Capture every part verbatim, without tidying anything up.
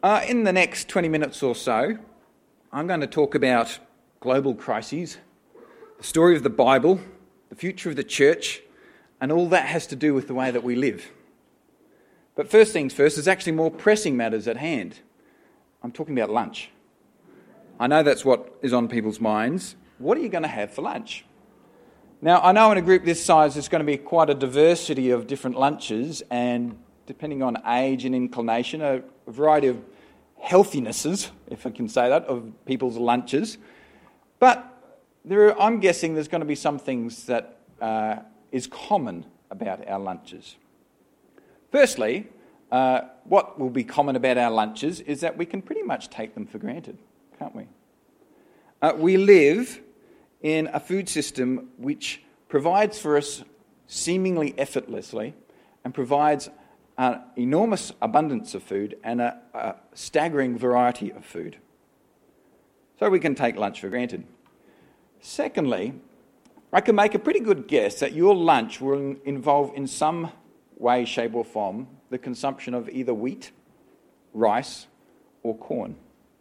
Uh, in the next twenty minutes or so, I'm going to talk about global crises, the story of the Bible, the future of the church, and all that has to do with the way that we live. But first things first, there's actually more pressing matters at hand. I'm talking about lunch. I know that's what is on people's minds. What are you going to have for lunch? Now, I know in a group this size there's going to be quite a diversity of different lunches, and depending on age and inclination, a variety of healthinesses, if I can say that, of people's lunches. But there are, I'm guessing there's going to be some things that uh, is common about our lunches. Firstly, uh, what will be common about our lunches is that we can pretty much take them for granted, can't we? Uh, we live in a food system which provides for us seemingly effortlessly and provides an enormous abundance of food and a, a staggering variety of food. So we can take lunch for granted. Secondly, I can make a pretty good guess that your lunch will involve in some way, shape or form the consumption of either wheat, rice or corn.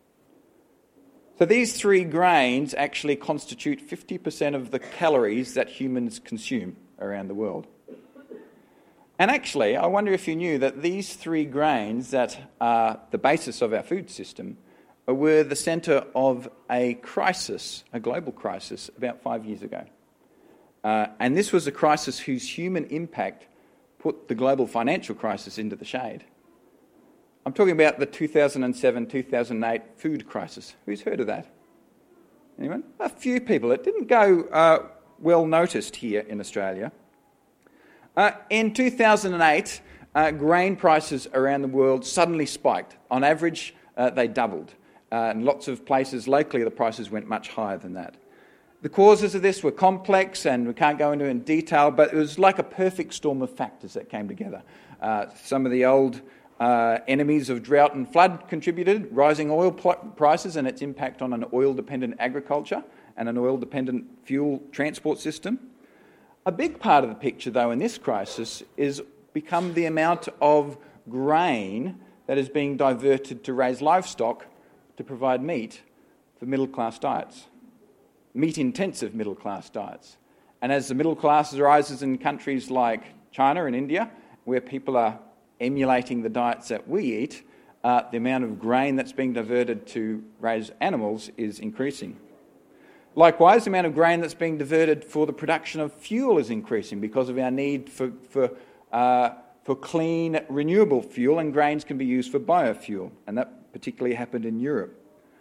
So these three grains actually constitute fifty percent of the calories that humans consume around the world. And actually, I wonder if you knew that these three grains that are the basis of our food system were the centre of a crisis, a global crisis, about five years ago. Uh, and this was a crisis whose human impact put the global financial crisis into the shade. I'm talking about the two thousand seven two thousand eight food crisis. Who's heard of that? Anyone? A few people. It didn't go uh, well noticed here in Australia. Uh, in two thousand eight, uh, grain prices around the world suddenly spiked. On average, uh, they doubled. Uh, in lots of places locally, the prices went much higher than that. The causes of this were complex, and we can't go into it in detail, but it was like a perfect storm of factors that came together. Uh, some of the old uh, enemies of drought and flood contributed, rising oil pl- prices and its impact on an oil-dependent agriculture and an oil-dependent fuel transport system. A big part of the picture, though, in this crisis is become the amount of grain that is being diverted to raise livestock to provide meat for middle-class diets, meat-intensive middle-class diets. And as the middle class rises in countries like China and India, where people are emulating the diets that we eat, uh, the amount of grain that's being diverted to raise animals is increasing. Likewise, the amount of grain that's being diverted for the production of fuel is increasing because of our need for for, uh, for clean, renewable fuel, and grains can be used for biofuel, and that particularly happened in Europe.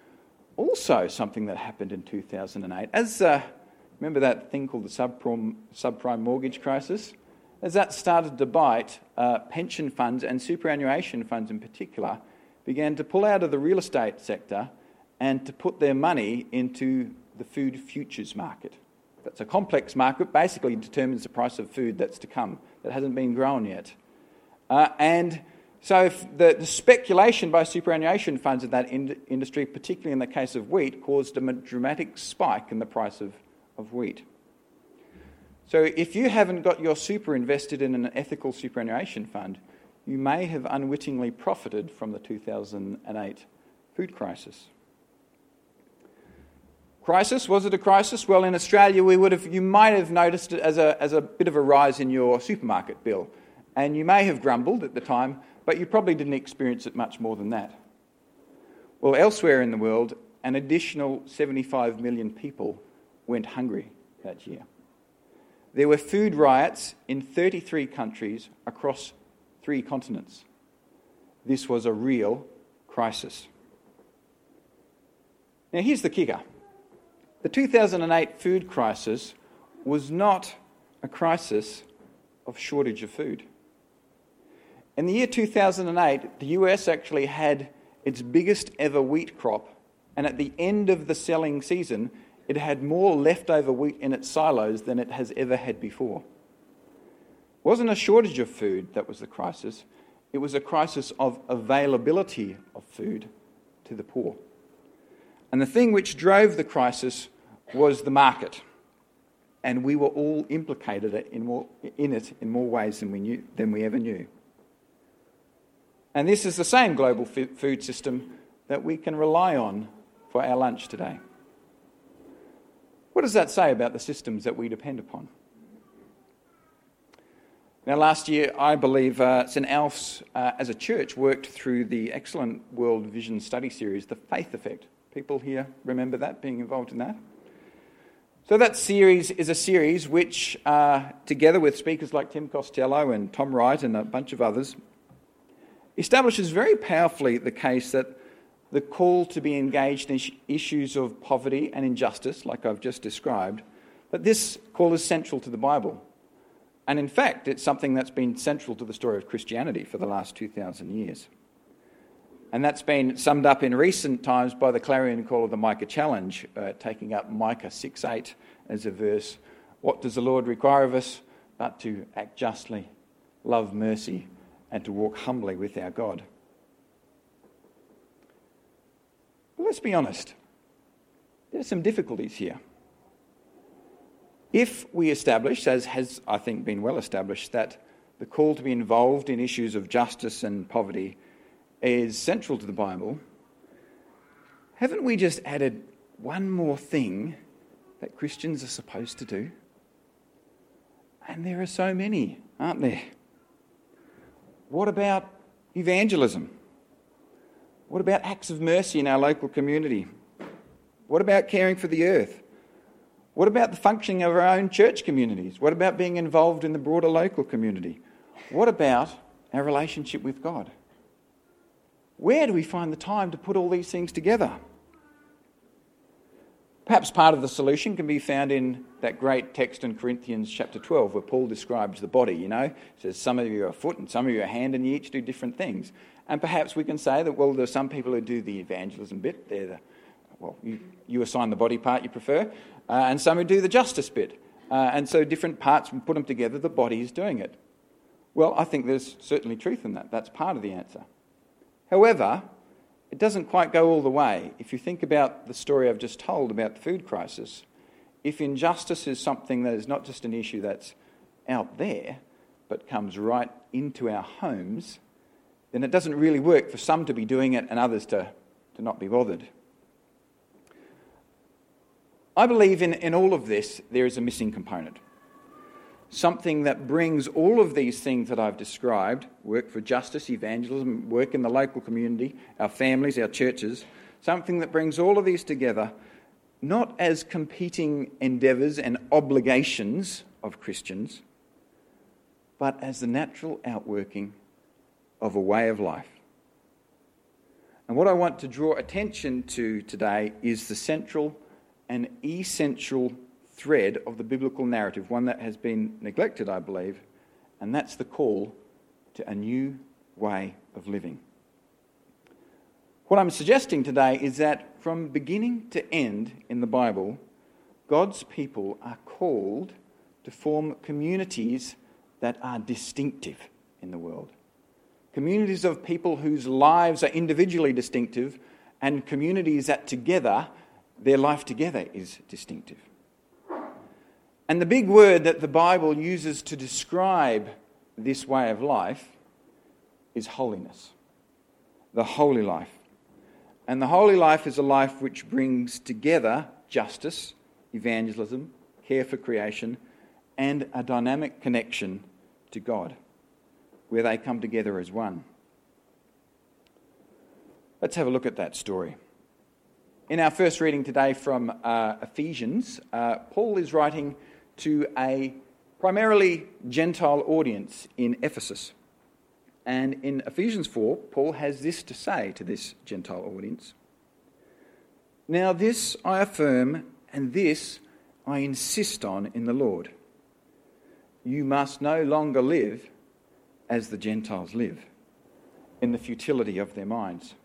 Also, something that happened in two thousand eight, as uh, remember that thing called the subprime, subprime mortgage crisis? As that started to bite, uh, pension funds and superannuation funds in particular began to pull out of the real estate sector and to put their money into the food futures market. That's a complex market, basically determines the price of food that's to come, that hasn't been grown yet. Uh, and so if the, the speculation by superannuation funds in that in- industry, particularly in the case of wheat, caused a dramatic spike in the price of, of wheat. So if you haven't got your super invested in an ethical superannuation fund, you may have unwittingly profited from the two thousand eight food crisis. Crisis, was it a crisis? Well, in Australia, we would have, you might have noticed it as a, as a bit of a rise in your supermarket bill. And you may have grumbled at the time, but you probably didn't experience it much more than that. Well, elsewhere in the world, an additional seventy-five million people went hungry that year. There were food riots in thirty-three countries across three continents. This was a real crisis. Now, here's the kicker. The two thousand eight food crisis was not a crisis of shortage of food. In the year two thousand eight, the U S actually had its biggest ever wheat crop, and at the end of the selling season, it had more leftover wheat in its silos than it has ever had before. It wasn't a shortage of food that was the crisis, it was a crisis of availability of food to the poor. And the thing which drove the crisis was the market. And we were all implicated in, more, in it in more ways than we knew, than we ever knew. And this is the same global f- food system that we can rely on for our lunch today. What does that say about the systems that we depend upon? Now, last year, I believe uh, St Alf's, uh, as a church, worked through the excellent World Vision study series, The Faith Effect. People here remember that, being involved in that? So that series is a series which, uh, together with speakers like Tim Costello and Tom Wright and a bunch of others, establishes very powerfully the case that the call to be engaged in issues of poverty and injustice, like I've just described, that this call is central to the Bible. And in fact, it's something that's been central to the story of Christianity for the last two thousand years. And that's been summed up in recent times by the clarion call of the Micah Challenge, uh, taking up Micah six eight as a verse. What does the Lord require of us but to act justly, love mercy, and to walk humbly with our God? But let's be honest. There are some difficulties here. If we establish, as has, I think, been well established, that the call to be involved in issues of justice and poverty is central to the Bible, haven't we just added one more thing that Christians are supposed to do? And there are so many, aren't there? What about evangelism? What about acts of mercy in our local community? What about caring for the earth? What about the functioning of our own church communities? What about being involved in the broader local community? What about our relationship with God? Where do we find the time to put all these things together? Perhaps part of the solution can be found in that great text in Corinthians chapter twelve, where Paul describes the body, you know. He says some of you are a foot and some of you are a hand, and you each do different things. And perhaps we can say that, well, there are some people who do the evangelism bit. They're the, well, you, you assign the body part you prefer, uh, and some who do the justice bit. Uh, and so different parts, we put them together, the body is doing it. Well, I think there's certainly truth in that. That's part of the answer. However, it doesn't quite go all the way. If you think about the story I've just told about the food crisis, if injustice is something that is not just an issue that's out there, but comes right into our homes, then it doesn't really work for some to be doing it and others to, to not be bothered. I believe in, in all of this there is a missing component. Something that brings all of these things that I've described, work for justice, evangelism, work in the local community, our families, our churches, something that brings all of these together, not as competing endeavours and obligations of Christians, but as the natural outworking of a way of life. And what I want to draw attention to today is the central and essential thread of the biblical narrative, one that has been neglected, I believe, and that's the call to a new way of living. What I'm suggesting today is that from beginning to end in the Bible, God's people are called to form communities that are distinctive in the world. Communities of people whose lives are individually distinctive, and communities that together, their life together is distinctive. And the big word that the Bible uses to describe this way of life is holiness. The holy life. And the holy life is a life which brings together justice, evangelism, care for creation, and a dynamic connection to God, where they come together as one. Let's have a look at that story. In our first reading today from uh, Ephesians, uh, Paul is writing to a primarily Gentile audience in Ephesus. And in Ephesians four, Paul has this to say to this Gentile audience. Now this I affirm, and this I insist on in the Lord. You must no longer live as the Gentiles live, in the futility of their minds.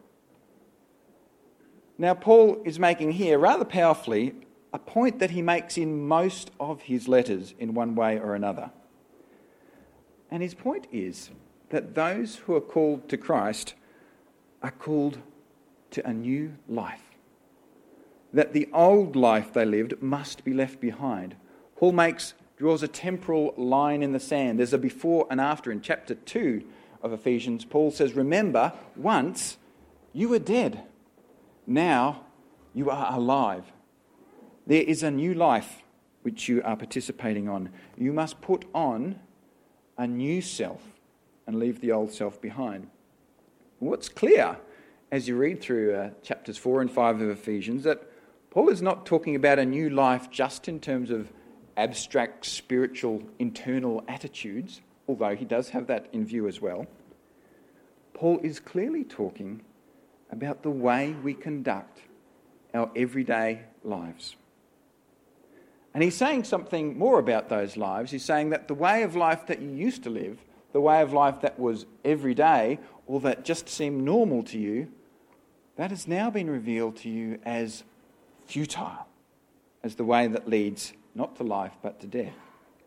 Now Paul is making here, rather powerfully, a point that he makes in most of his letters in one way or another. And his point is that those who are called to Christ are called to a new life. That the old life they lived must be left behind. Paul makes, draws a temporal line in the sand. There's a before and after in chapter two of Ephesians, Paul says, remember, once you were dead. Now you are alive. There is a new life which you are participating on. You must put on a new self and leave the old self behind. What's clear as you read through uh, chapters four and five of Ephesians, that Paul is not talking about a new life just in terms of abstract spiritual internal attitudes, although he does have that in view as well. Paul is clearly talking about the way we conduct our everyday lives. And he's saying something more about those lives. He's saying that the way of life that you used to live, the way of life that was every day, or that just seemed normal to you, that has now been revealed to you as futile, as the way that leads not to life but to death.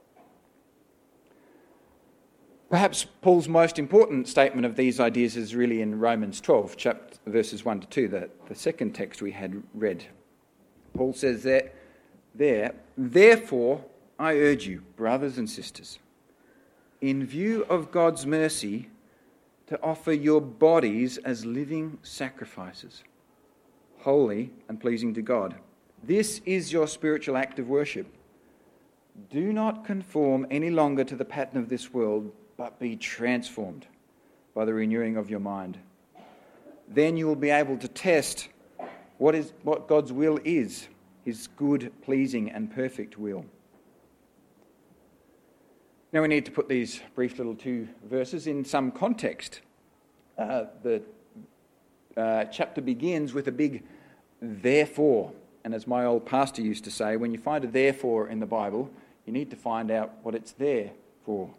Perhaps Paul's most important statement of these ideas is really in Romans twelve, chapter, verses one to two, the, the second text we had read. Paul says there, there, therefore I urge you, brothers and sisters, in view of God's mercy, to offer your bodies as living sacrifices, holy and pleasing to God. This is your spiritual act of worship. Do not conform any longer to the pattern of this world, but be transformed by the renewing of your mind. Then you will be able to test what is what God's will is, his good, pleasing and perfect will. Now we need to put these brief little two verses in some context. Uh, the uh, chapter begins with a big therefore. And as my old pastor used to say, when you find a therefore in the Bible, you need to find out what it's there for.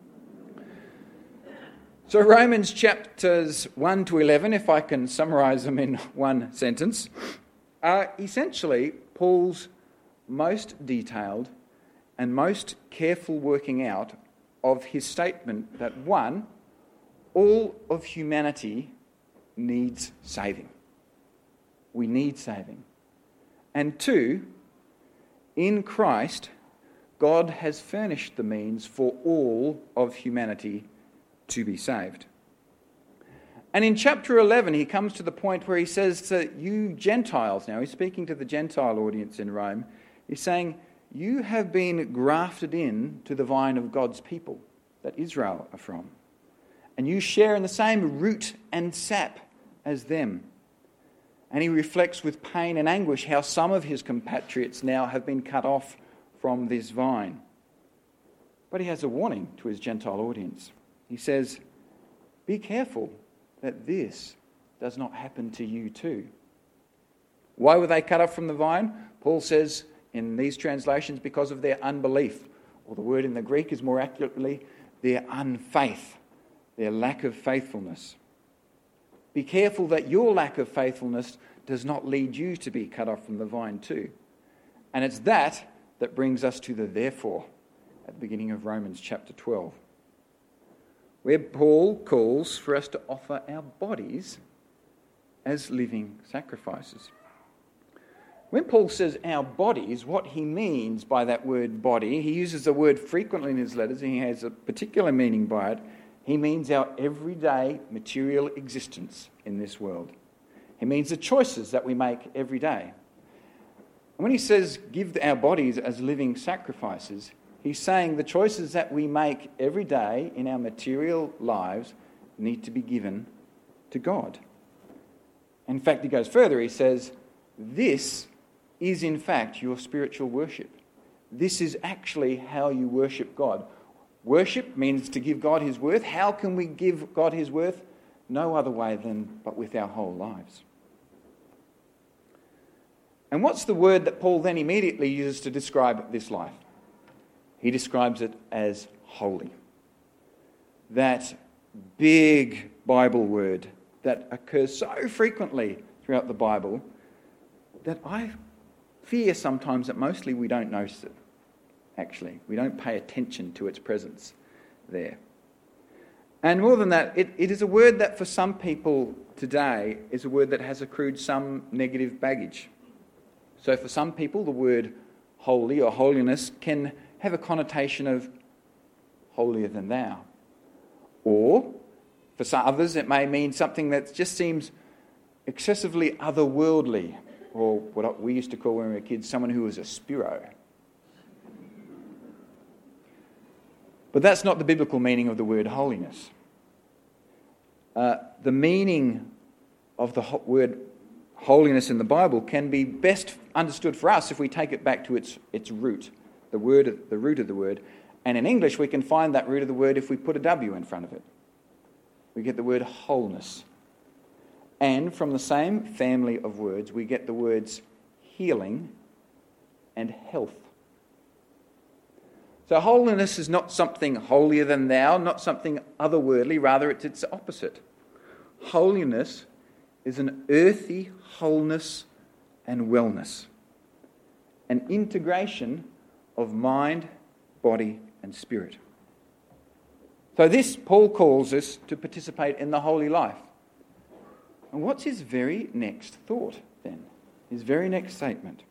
So Romans chapters one to eleven, if I can summarise them in one sentence, are essentially Paul's most detailed and most careful working out of his statement that, one, all of humanity needs saving. We need saving. And two, in Christ, God has furnished the means for all of humanity to be saved. And in chapter eleven, he comes to the point where he says to you Gentiles, now he's speaking to the Gentile audience in Rome, he's saying, you have been grafted in to the vine of God's people that Israel are from. And you share in the same root and sap as them. And he reflects with pain and anguish how some of his compatriots now have been cut off from this vine. But he has a warning to his Gentile audience. He says, be careful that this does not happen to you too. Why were they cut off from the vine? Paul says in these translations, because of their unbelief, or the word in the Greek is more accurately, their unfaith, their lack of faithfulness. Be careful that your lack of faithfulness does not lead you to be cut off from the vine too. And it's that that brings us to the therefore at the beginning of Romans chapter twelve, where Paul calls for us to offer our bodies as living sacrifices. When Paul says our bodies, what he means by that word body, he uses the word frequently in his letters and he has a particular meaning by it. He means our everyday material existence in this world. He means the choices that we make every day. And when he says give our bodies as living sacrifices, he's saying the choices that we make every day in our material lives need to be given to God. In fact, he goes further. He says, this is in fact your spiritual worship. This is actually how you worship God. Worship means to give God his worth. How can we give God his worth? No other way than but with our whole lives. And what's the word that Paul then immediately uses to describe this life? He describes it as holy. That big Bible word that occurs so frequently throughout the Bible that I fear sometimes that mostly we don't notice it, actually. We don't pay attention to its presence there. And more than that, it, it is a word that for some people today is a word that has accrued some negative baggage. So for some people, the word holy or holiness can have a connotation of holier than thou. Or For some others, it may mean something that just seems excessively otherworldly, or what we used to call when we were kids, someone who was a spiro. But that's not the biblical meaning of the word holiness. Uh, the meaning of the ho- word holiness in the Bible can be best understood for us if we take it back to its its root, the word, the root of the word. And in English, we can find that root of the word if we put a W in front of it. We get the word wholeness. And from the same family of words, we get the words healing and health. So holiness is not something holier than thou, not something otherworldly, rather it's its opposite. Holiness is an earthy wholeness and wellness, an integration of mind, body and spirit. So this, Paul calls us to participate in the holy life. And what's his very next thought then? His very next statement?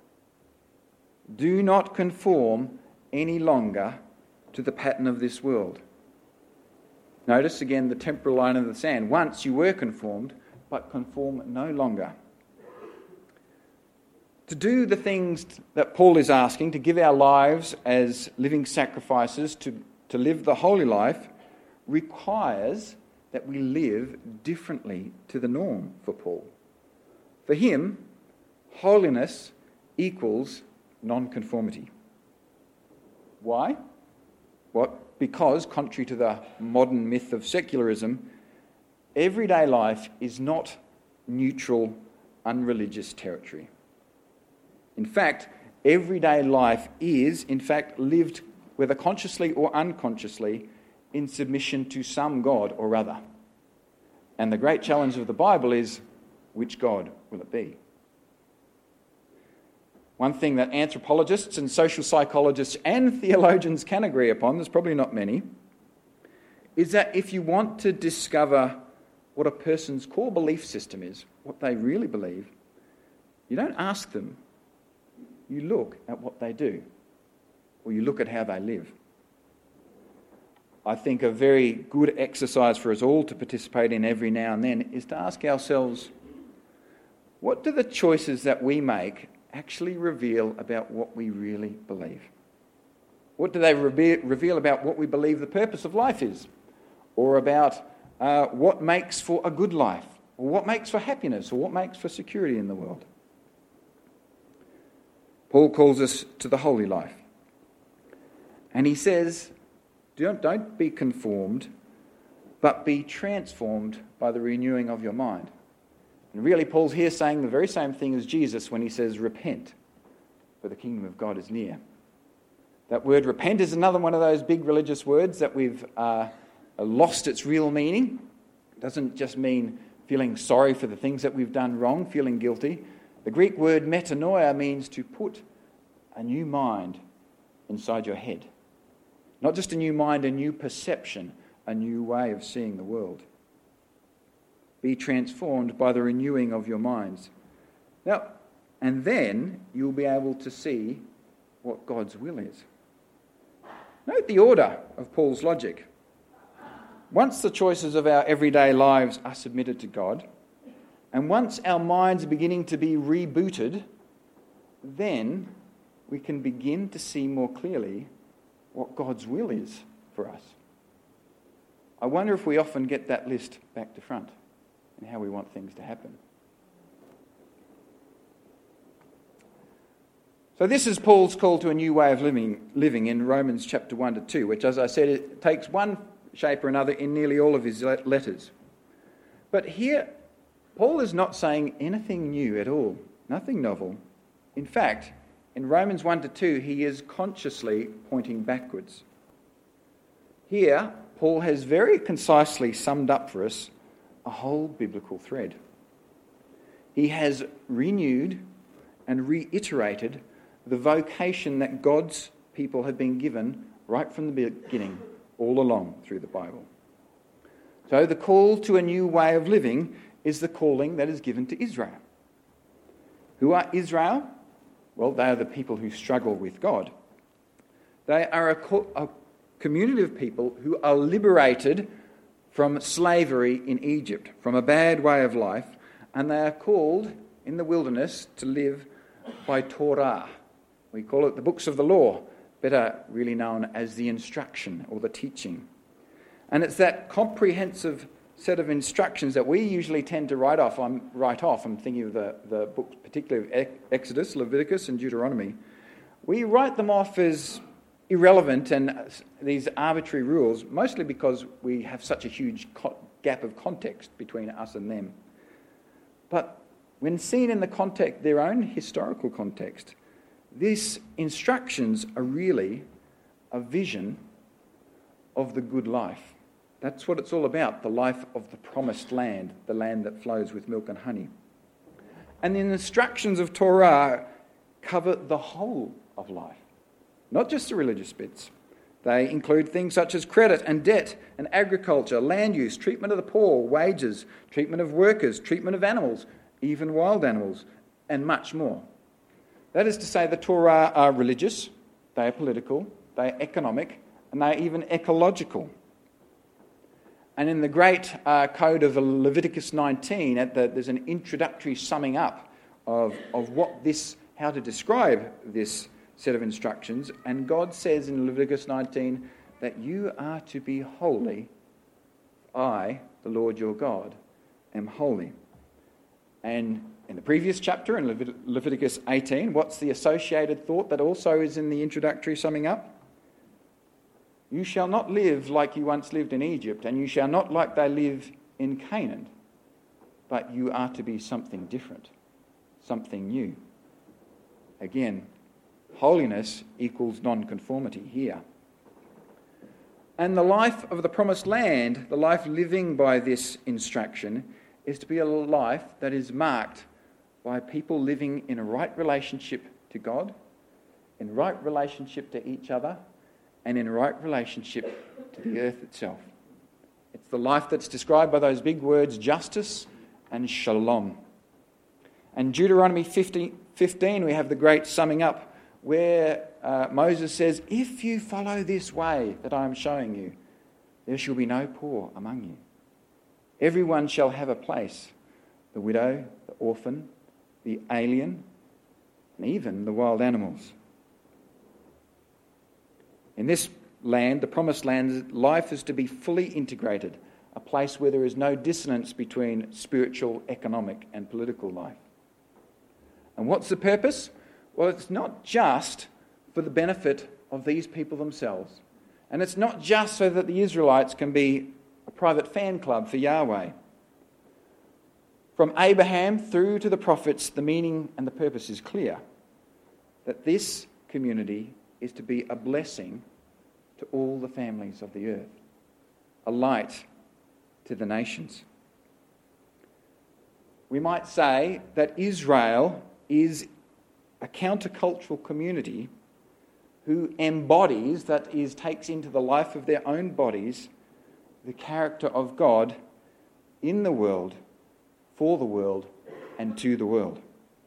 Do not conform any longer to the pattern of this world. Notice again the temporal line of the sand. Once you were conformed, but conform no longer. To do the things that Paul is asking, to give our lives as living sacrifices, to, to live the holy life, requires that we live differently to the norm for Paul. For him, holiness equals non-conformity. Why? What? Because, contrary to the modern myth of secularism, everyday life is not neutral, unreligious territory. In fact, everyday life is, in fact, lived, whether consciously or unconsciously, in submission to some God or other. And the great challenge of the Bible is, which God will it be? One thing that anthropologists and social psychologists and theologians can agree upon, there's probably not many, is that if you want to discover what a person's core belief system is, what they really believe, you don't ask them, you look at what they do, or you look at how they live. I think a very good exercise for us all to participate in every now and then is to ask ourselves, what do the choices that we make actually reveal about what we really believe? What do they rebe- reveal about what we believe the purpose of life is? Or about uh, what makes for a good life? Or what makes for happiness? Or what makes for security in the world? Paul calls us to the holy life. And he says, don't, don't be conformed, but be transformed by the renewing of your mind. And really, Paul's here saying the very same thing as Jesus when he says, repent, for the kingdom of God is near. That word repent is another one of those big religious words that we've uh, lost its real meaning. It doesn't just mean feeling sorry for the things that we've done wrong, feeling guilty. The Greek word metanoia means to put a new mind inside your head. Not just a new mind, a new perception, a new way of seeing the world. Be transformed by the renewing of your minds. Now, and then you'll be able to see what God's will is. Note the order of Paul's logic. Once the choices of our everyday lives are submitted to God, and once our minds are beginning to be rebooted, then we can begin to see more clearly what God's will is for us. I wonder if we often get that list back to front and how we want things to happen. So this is Paul's call to a new way of living, living in Romans chapter one to two, which, as I said, it takes one shape or another in nearly all of his letters. But here, Paul is not saying anything new at all, nothing novel. In fact, in Romans one to two, he is consciously pointing backwards. Here, Paul has very concisely summed up for us a whole biblical thread. He has renewed and reiterated the vocation that God's people have been given right from the beginning, all along through the Bible. So the call to a new way of living is the calling that is given to Israel. Who are Israel? Well, they are the people who struggle with God. They are a, co- a community of people who are liberated from slavery in Egypt, from a bad way of life, and they are called in the wilderness to live by Torah. We call it the books of the law, better really known as the instruction or the teaching. And it's that comprehensive set of instructions that we usually tend to write off. I'm write off. I'm thinking of the, the books, particularly of Exodus, Leviticus, and Deuteronomy. We write them off as irrelevant and these arbitrary rules, mostly because we have such a huge co- gap of context between us and them. But when seen in the context, their own historical context, these instructions are really a vision of the good life. That's what it's all about, the life of the promised land, the land that flows with milk and honey. And the instructions of Torah cover the whole of life, not just the religious bits. They include things such as credit and debt and agriculture, land use, treatment of the poor, wages, treatment of workers, treatment of animals, even wild animals, and much more. That is to say, the Torah are religious, they are political, they are economic, and they are even ecological. And in the great uh, code of Leviticus nineteen, at the, there's an introductory summing up of, of what this, how to describe this set of instructions. And God says in Leviticus nineteen that you are to be holy. I, the Lord your God, am holy. And in the previous chapter, in Levit- Leviticus eighteen, what's the associated thought that also is in the introductory summing up? You shall not live like you once lived in Egypt, and you shall not like they live in Canaan, but you are to be something different, something new. Again, holiness equals non-conformity here. And the life of the promised land, the life living by this instruction, is to be a life that is marked by people living in a right relationship to God, in right relationship to each other, and in right relationship to the earth itself. It's the life that's described by those big words, justice and shalom. And Deuteronomy fifteen, we have the great summing up where uh, Moses says, if you follow this way that I am showing you, there shall be no poor among you. Everyone shall have a place, the widow, the orphan, the alien, and even the wild animals. In this land, the promised land, life is to be fully integrated, a place where there is no dissonance between spiritual, economic, and political life. And what's the purpose? Well, it's not just for the benefit of these people themselves. And it's not just so that the Israelites can be a private fan club for Yahweh. From Abraham through to the prophets, the meaning and the purpose is clear. That this community is to be a blessing to all the families of the earth, a light to the nations. We might say that Israel is a countercultural community who embodies, that is, takes into the life of their own bodies, the character of God in the world, for the world, and to the world.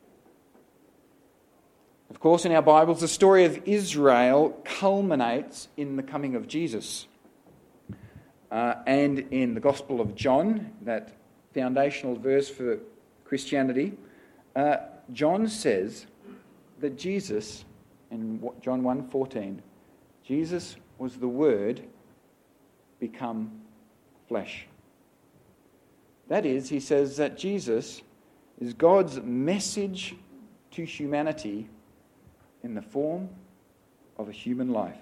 Of course, in our Bibles, the story of Israel culminates in the coming of Jesus. Uh, and in the Gospel of John, that foundational verse for Christianity, uh, John says that Jesus, in John one fourteen, Jesus was the Word become flesh. That is, he says that Jesus is God's message to humanity in the form of a human life.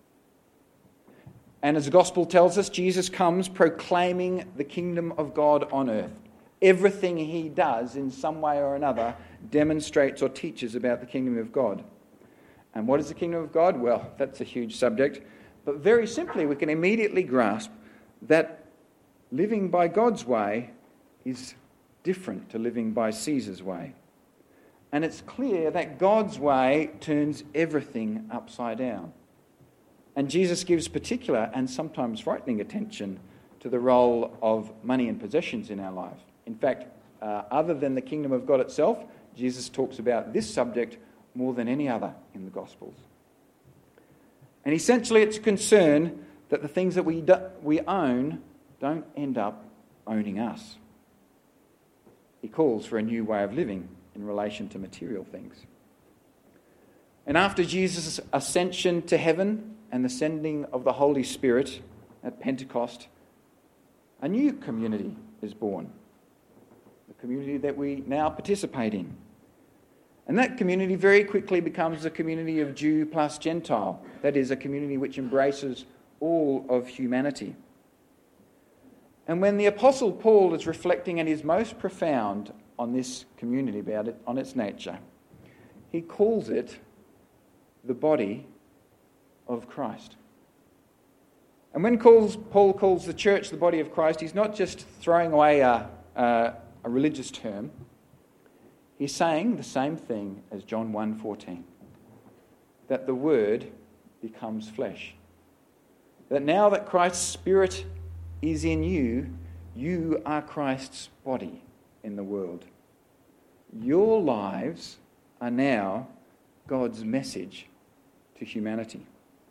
And as the Gospel tells us, Jesus comes proclaiming the kingdom of God on earth. Everything he does in some way or another demonstrates or teaches about the kingdom of God. And what is the kingdom of God? Well, that's a huge subject. But very simply, we can immediately grasp that living by God's way is different to living by Caesar's way. And it's clear that God's way turns everything upside down. And Jesus gives particular and sometimes frightening attention to the role of money and possessions in our life. In fact, uh, other than the kingdom of God itself, Jesus talks about this subject more than any other in the Gospels. And essentially it's a concern that the things that we do, we own don't end up owning us. He calls for a new way of living in relation to material things. And after Jesus' ascension to heaven and the sending of the Holy Spirit at Pentecost, a new community is born, the community that we now participate in. And that community very quickly becomes a community of Jew plus Gentile. That is, a community which embraces all of humanity. And when the Apostle Paul is reflecting at his most profound on this community, about it, on its nature, he calls it the body of Christ. And when calls, Paul calls the church the body of Christ, he's not just throwing away a, a, a religious term. He's saying the same thing as John one fourteen, that the Word becomes flesh. That now that Christ's Spirit is in you, you are Christ's body in the world. Your lives are now God's message to humanity.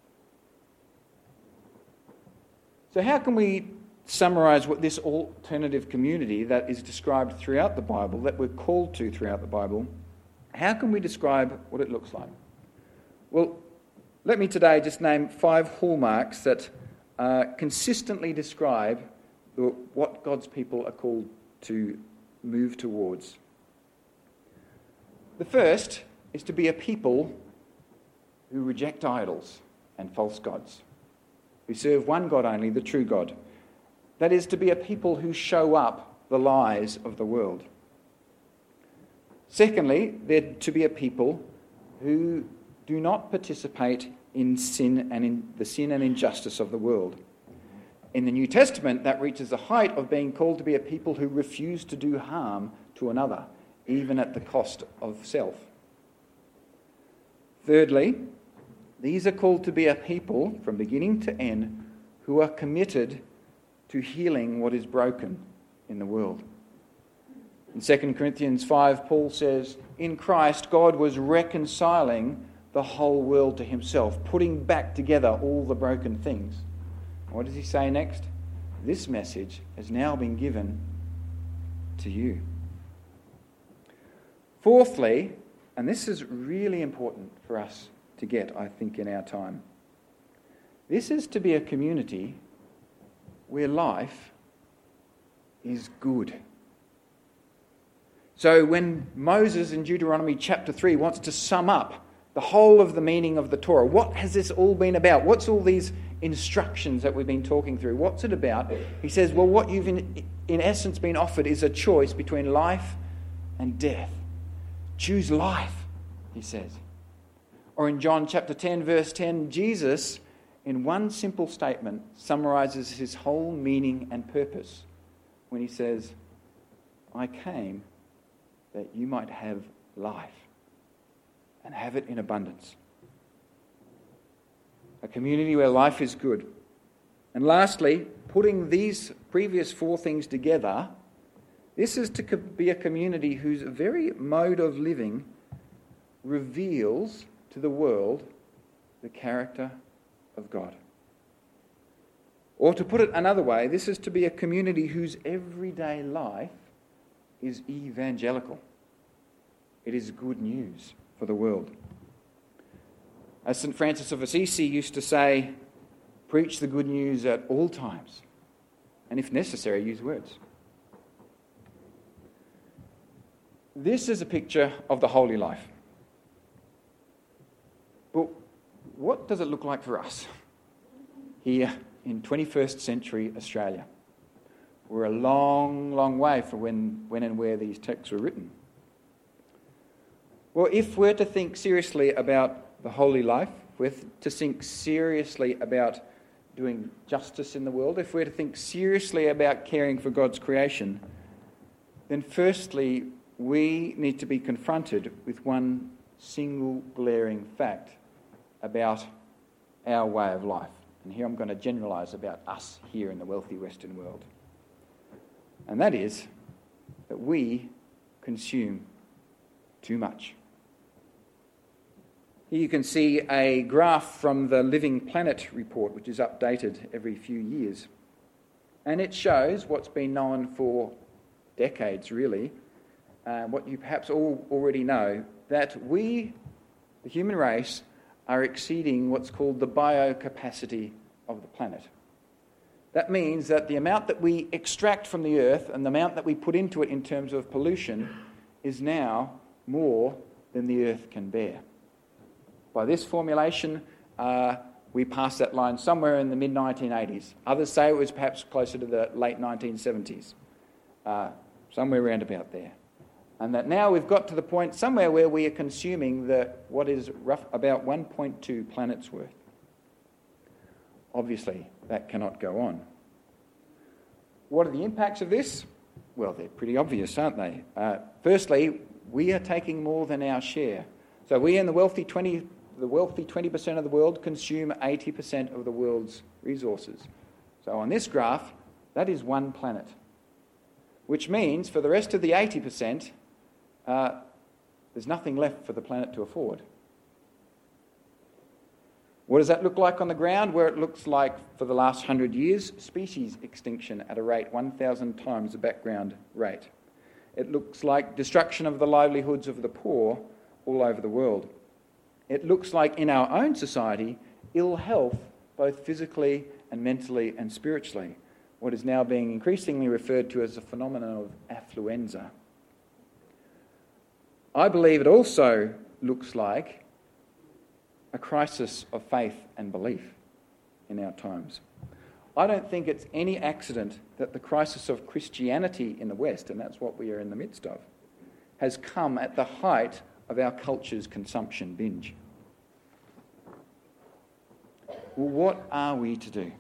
So how can we summarise what this alternative community that is described throughout the Bible, that we're called to throughout the Bible, how can we describe what it looks like? Well, let me today just name five hallmarks that uh, consistently describe the, what God's people are called to move towards. The first is to be a people who reject idols and false gods, who serve one God only, the true God. That is, to be a people who show up the lies of the world. Secondly, they're to be a people who do not participate in sin and in the sin and injustice of the world. In the New Testament, that reaches the height of being called to be a people who refuse to do harm to another, even at the cost of self. Thirdly, these are called to be a people, from beginning to end, who are committed to healing what is broken in the world. In Second Corinthians five, Paul says, in Christ, God was reconciling the whole world to himself, putting back together all the broken things. What does he say next? This message has now been given to you. Fourthly, and this is really important for us to get, I think, in our time, this is to be a community where life is good. So when Moses in Deuteronomy chapter three wants to sum up the whole of the meaning of the Torah, what has this all been about? What's all these instructions that we've been talking through? What's it about? He says, well, what you've in, in essence been offered is a choice between life and death. Choose life, he says. Or in John chapter ten, verse ten, Jesus, in one simple statement, summarizes his whole meaning and purpose when he says, I came that you might have life and have it in abundance. A community where life is good. And lastly, putting these previous four things together, this is to be a community whose very mode of living reveals to the world the character of God. Or to put it another way, this is to be a community whose everyday life is evangelical. It is good news for the world. As Saint Francis of Assisi used to say, preach the good news at all times, and if necessary, use words. This is a picture of the holy life. But what does it look like for us here in twenty-first century Australia? We're a long, long way from when, when and where these texts were written. Well, if we're to think seriously about the holy life, if we're to think seriously about doing justice in the world, if we're to think seriously about caring for God's creation, then firstly, we need to be confronted with one single glaring fact about our way of life. And here I'm going to generalise about us here in the wealthy Western world. And that is that we consume too much. Here you can see a graph from the Living Planet report, which is updated every few years. And it shows what's been known for decades, really, uh, what you perhaps all already know, that we, the human race, are exceeding what's called the biocapacity of the planet. That means that the amount that we extract from the earth and the amount that we put into it in terms of pollution is now more than the earth can bear. By this formulation, uh, we passed that line somewhere in the mid nineteen eighties. Others say it was perhaps closer to the late nineteen seventies, uh, somewhere around about there. And that now we've got to the point somewhere where we are consuming the, what is rough, about one point two planets worth. Obviously, that cannot go on. What are the impacts of this? Well, they're pretty obvious, aren't they? Uh, firstly, we are taking more than our share. So we in the wealthy twenty, the wealthy twenty percent of the world consume eighty percent of the world's resources. So on this graph, that is one planet, which means for the rest of the eighty percent, uh, there's nothing left for the planet to afford. What does that look like on the ground? Where it looks like for the last hundred years, species extinction at a rate one thousand times the background rate. It looks like destruction of the livelihoods of the poor all over the world. It looks like in our own society, ill health, both physically and mentally and spiritually, what is now being increasingly referred to as a phenomenon of affluenza. I believe it also looks like a crisis of faith and belief in our times. I don't think it's any accident that the crisis of Christianity in the West, and that's what we are in the midst of, has come at the height of our culture's consumption binge. Well, what are we to do?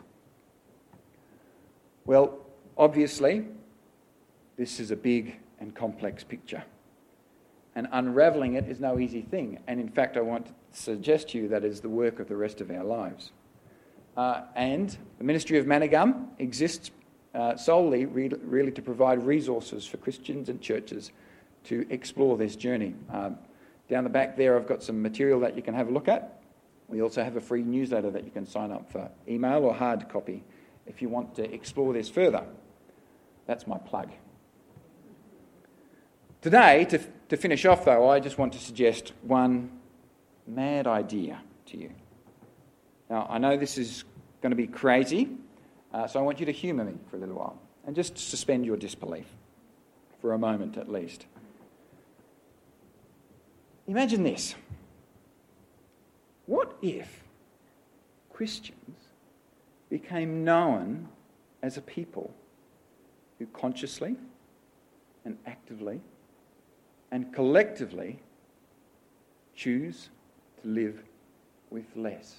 Well, obviously, this is a big and complex picture. And unravelling it is no easy thing. And in fact, I want to suggest to you that is the work of the rest of our lives. Uh, and the Ministry of Manigum exists uh, solely re- really to provide resources for Christians and churches to explore this journey. Um, down the back there, I've got some material that you can have a look at. We also have a free newsletter that you can sign up for, email or hard copy, if you want to explore this further. That's my plug. Today, to, to finish off though, I just want to suggest one mad idea to you. Now, I know this is going to be crazy, uh, so I want you to humour me for a little while and just suspend your disbelief for a moment at least. Imagine this. What if Christians became known as a people who consciously and actively and collectively choose to live with less?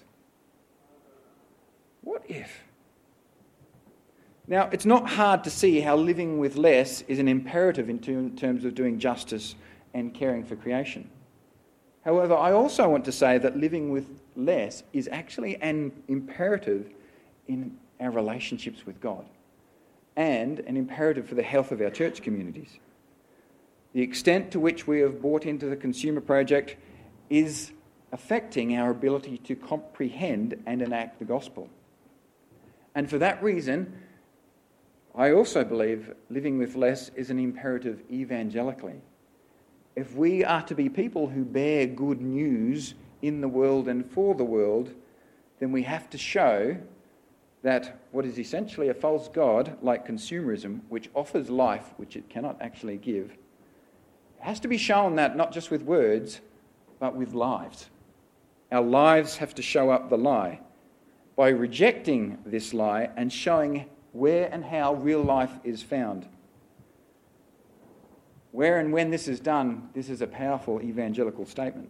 What if? Now, it's not hard to see how living with less is an imperative in terms of doing justice and caring for creation. However, I also want to say that living with less is actually an imperative in our relationships with God and an imperative for the health of our church communities. The extent to which we have bought into the consumer project is affecting our ability to comprehend and enact the gospel. And for that reason, I also believe living with less is an imperative evangelically. If we are to be people who bear good news in the world and for the world, then we have to show that what is essentially a false god, like consumerism, which offers life which it cannot actually give, has to be shown that not just with words, but with lives. Our lives have to show up the lie by rejecting this lie and showing where and how real life is found. Where and when this is done, this is a powerful evangelical statement.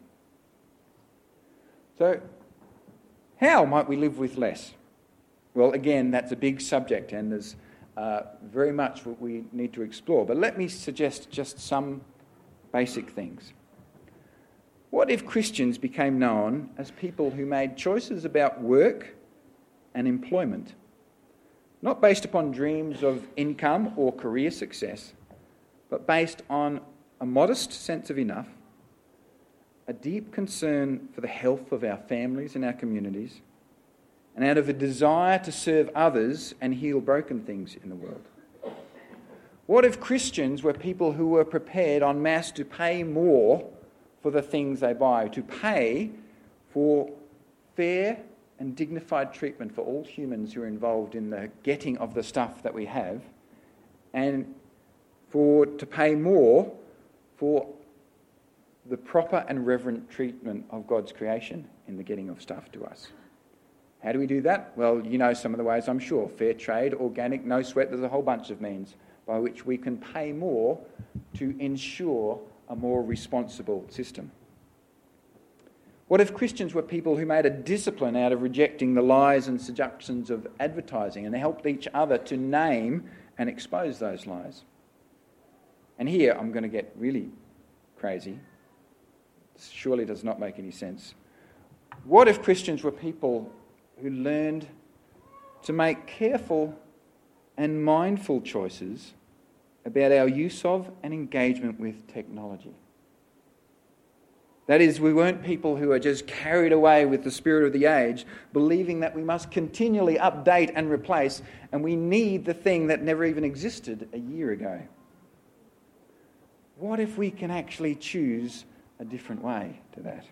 So, how might we live with less? Well, again, that's a big subject and there's uh, very much what we need to explore. But let me suggest just some basic things. What if Christians became known as people who made choices about work and employment, not based upon dreams of income or career success, but based on a modest sense of enough, a deep concern for the health of our families and our communities, and out of a desire to serve others and heal broken things in the world? What if Christians were people who were prepared en masse to pay more for the things they buy, to pay for fair and dignified treatment for all humans who are involved in the getting of the stuff that we have, and for to pay more for the proper and reverent treatment of God's creation in the getting of stuff to us? How do we do that? Well, you know some of the ways, I'm sure. Fair trade, organic, no sweat, there's a whole bunch of means by which we can pay more to ensure a more responsible system. What if Christians were people who made a discipline out of rejecting the lies and seductions of advertising and helped each other to name and expose those lies? And here I'm going to get really crazy. This surely does not make any sense. What if Christians were people who learned to make careful and mindful choices about our use of and engagement with technology? That is, we weren't people who are just carried away with the spirit of the age, believing that we must continually update and replace, and we need the thing that never even existed a year ago. What if we can actually choose a different way to that?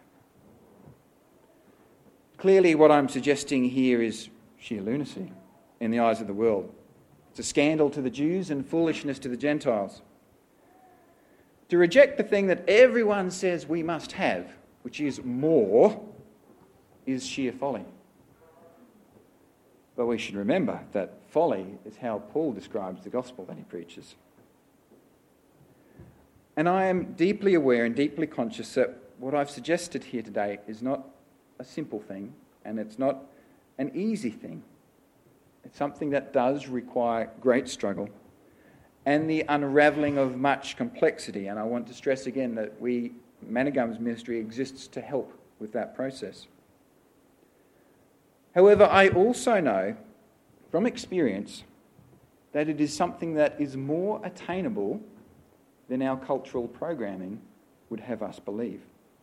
Clearly, what I'm suggesting here is sheer lunacy in the eyes of the world. It's a scandal to the Jews and foolishness to the Gentiles. To reject the thing that everyone says we must have, which is more, is sheer folly. But we should remember that folly is how Paul describes the gospel that he preaches. And I am deeply aware and deeply conscious that what I've suggested here today is not a simple thing, and it's not an easy thing. It's something that does require great struggle and the unravelling of much complexity. And I want to stress again that we, Manigum's ministry, exists to help with that process. However, I also know from experience that it is something that is more attainable than our cultural programming would have us believe.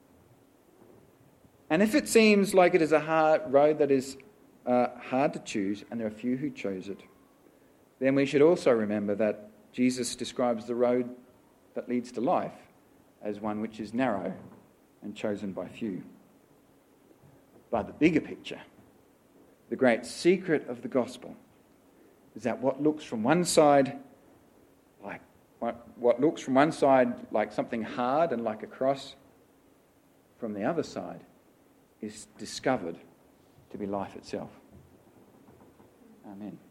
And if it seems like it is a hard road that is uh, hard to choose, and there are few who chose it, then we should also remember that Jesus describes the road that leads to life as one which is narrow and chosen by few. But the bigger picture, the great secret of the gospel, is that what looks from one side like what, what looks from one side like something hard and like a cross, from the other side is discovered to be life itself. Amen.